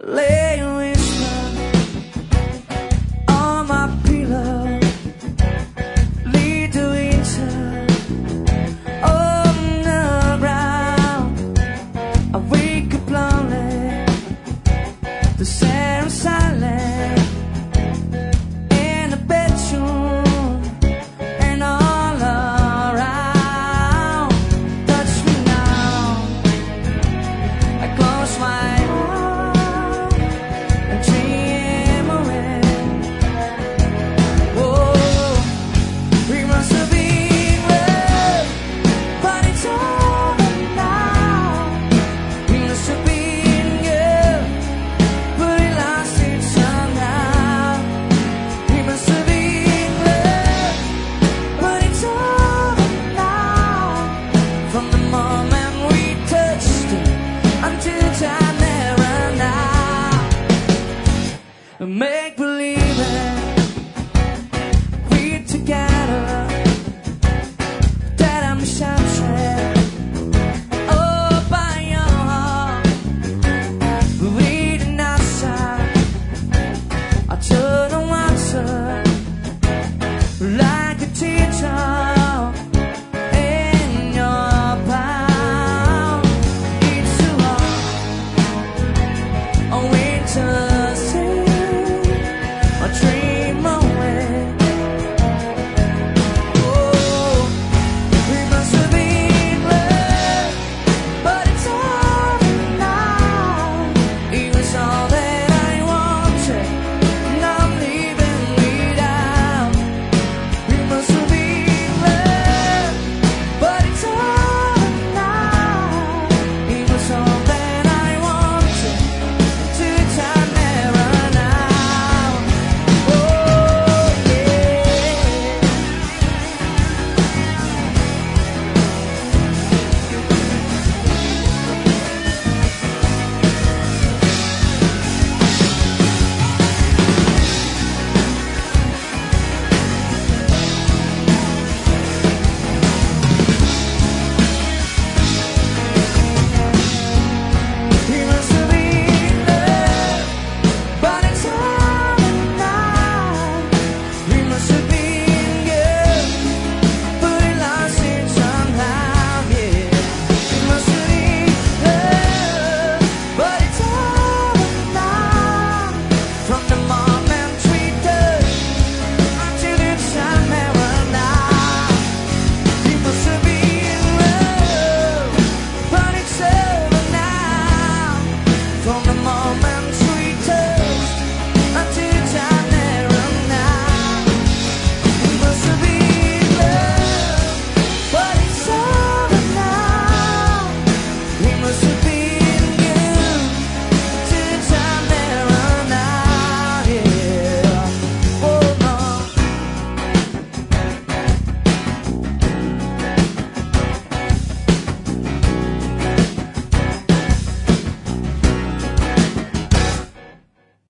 Lay a whisper on my pillow, lead the winter on the ground. I wake up lonely, the sad and silent in the bedroom and all around. Touch me now, I close my make believe it, we're together, that I'm enchanted, oh, by your heart, bleeding outside, I turn on water, like a teardrop in your palm. It's too hard, oh, winter. Dream away. Oh, we must have been love, but it's over now. It was all that I wanted, now I'm leaving without. We must have been love, but it's over now. It was all that I wanted, to time never now. From the moment